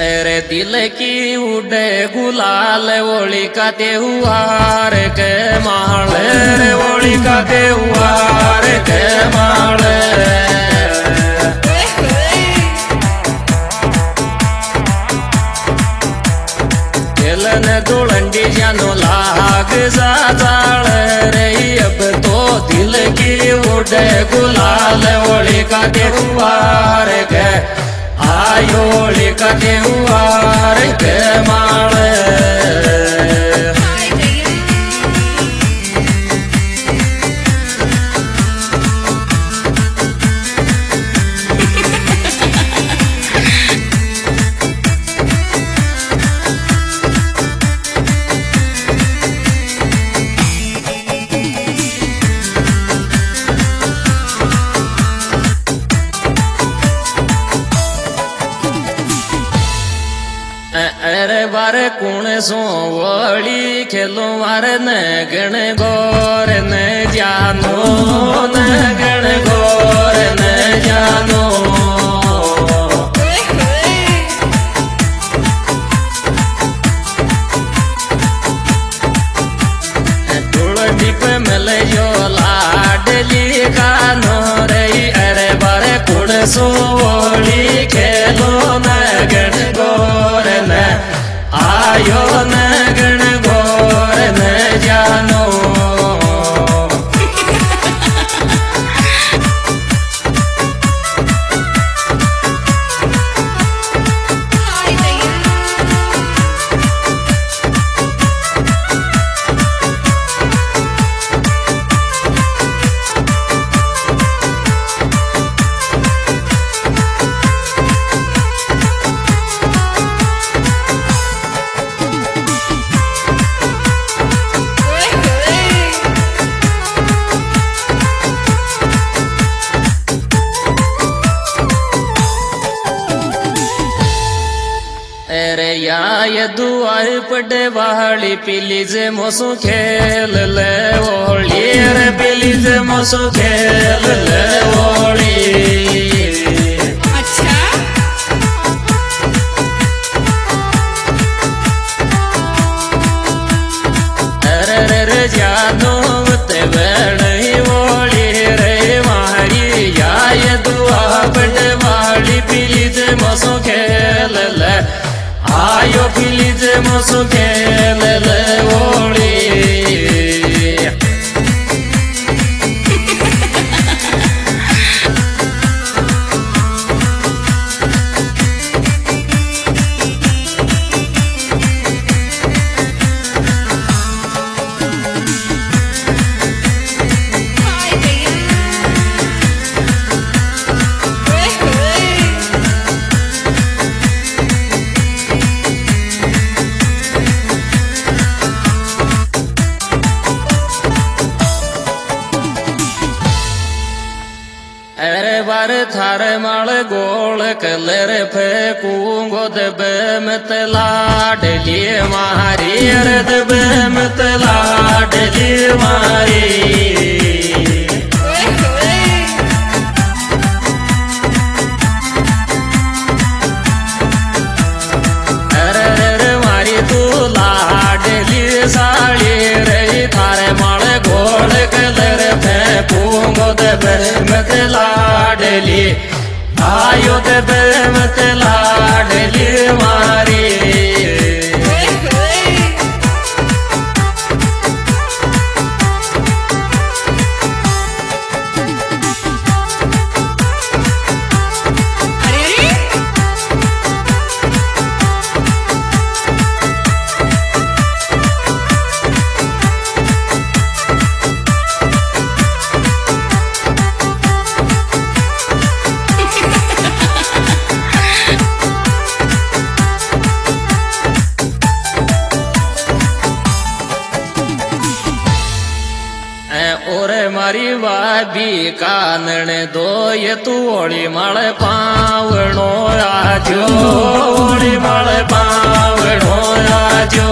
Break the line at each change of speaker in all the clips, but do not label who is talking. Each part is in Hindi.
अरे दिल की उड़े गुलाल ओली का त्योहार के माल रे ओली का त्योहार के माल खेलन दुलंडी जानो लाग जाल रे अब तो दिल की उड़े गुलाल ओली का त्योहार के आयोली का त्योहार के माल अरे बारे कुण सो वली खेलो मार न गण गोर न जानो न गण गोर न जानो तुलसी पे मिले जो लाडली कानो रे अरे बारे कुण सो वली खेलो न गण गोर न आयो न गण गोर न जानो अरे या दुआर पड़े वाली प्लीज मोसो खेल ले ओली रे प्लीज मोसो खेल ले ओली
अच्छा
अरे रे जानो ते नहीं ओली रे मारी या दुआ पड़े वाली प्लीज मोसो खेल ले आयो प्लीज मोसो खेल ले ओली
हाय भैया
अरे बार थारे माल गोल कलर फेंकूंगो दबे मत लाडली मारी अरे दबे मत लाडली मारी अरे मारी तू लाडली साड़ी रे थारे माल गोल कलर फेंकूंगो दबे मत लाडली आयो दबे मत लाडली मारी
अरे अरे
ओरे मारी भाभी कानन दो ये तू ओली माल पावणो आजो ओली माल पावणो आजो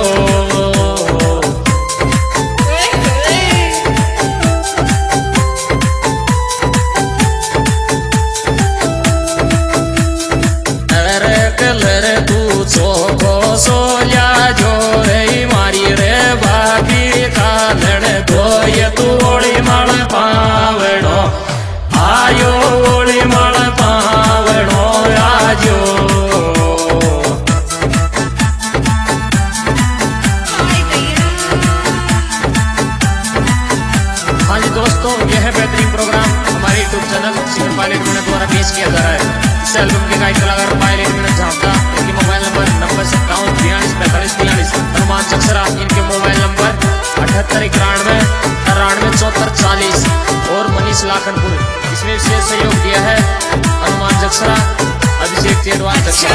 अच्छा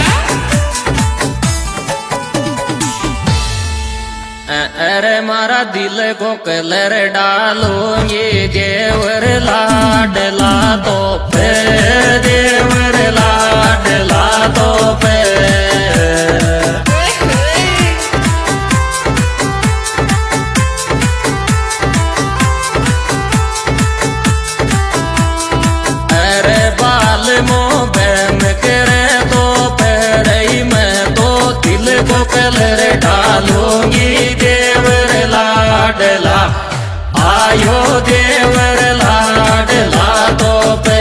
अरे मारा दिल को कलर डालूंगी देवर लाडला तो पे देवर लाडला तो पे अरे बाल मोह बहन करे तो पैरई में तो दिल को कलर डालूंगी देवर लाडला आयो देवर लाडला तो पे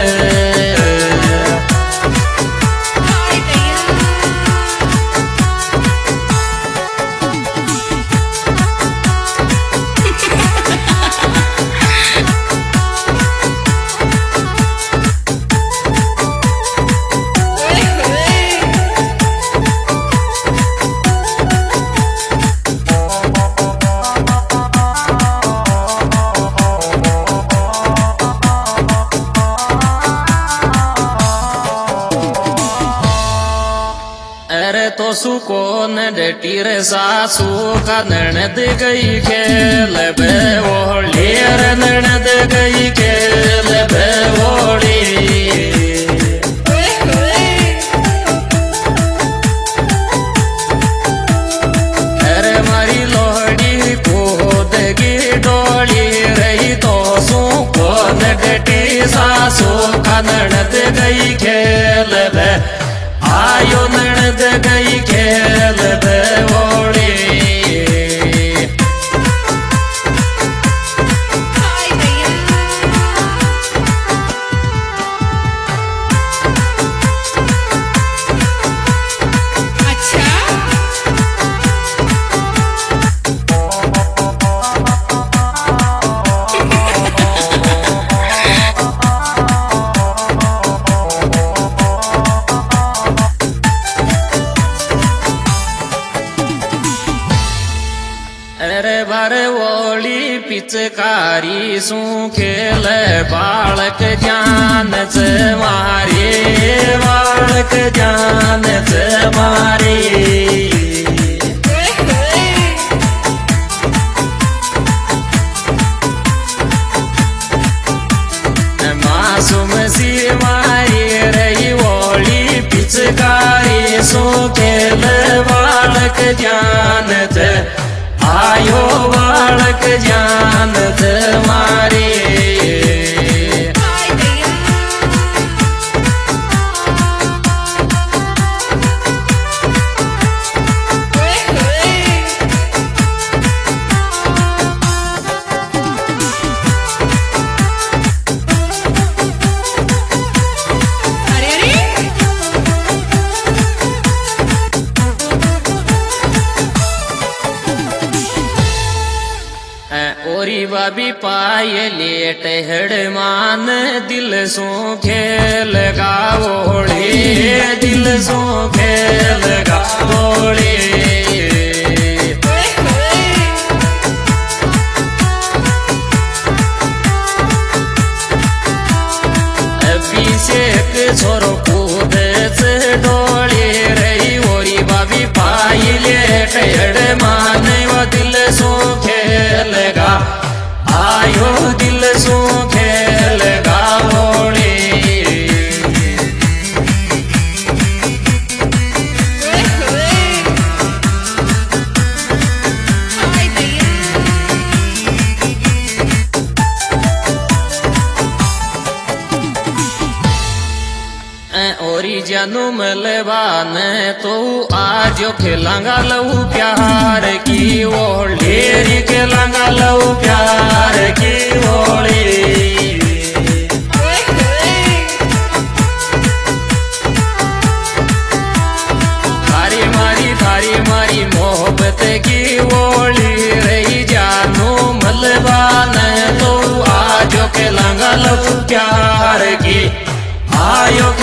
अरे तो सुकोन डटीर सासू का ननद गई खेल बेवोली अरे ननद गई खेल बेवोली अरे मारी लोहड़ी कूदगी डोली रही तो सुकोन डटी सासू का ननद गई खेल बे आयो ननद गई खेल बेवोली
अच्छा
अरे बार वोली पिचकारी सू खेल बालक जान से मारी बालक जान से मारी मासूम सी मारी रही वोली पिचकारी सू खेल बालक जान से आयो बालक जान मारी ओरी बाबी पाए लेट हेड़ मान दिल सो खेल गावोड़ी दिल सो खेल गावोड़ी अभिषेक छोरो कूद से डोली रही ओरी बाबी पाई लेट हेड़ मान वो दिल सो खेल गा आयो दिल सो खेल गावोड़ी ओरी जानू मलबान तो आज खेलांगा लऊ प्यार की ओली खेलांगा लऊ प्यार की ओली थारी मारी मोहब्बत की ओली रही जानू मलबान तो आज खेलांगा लऊ प्यार की आयो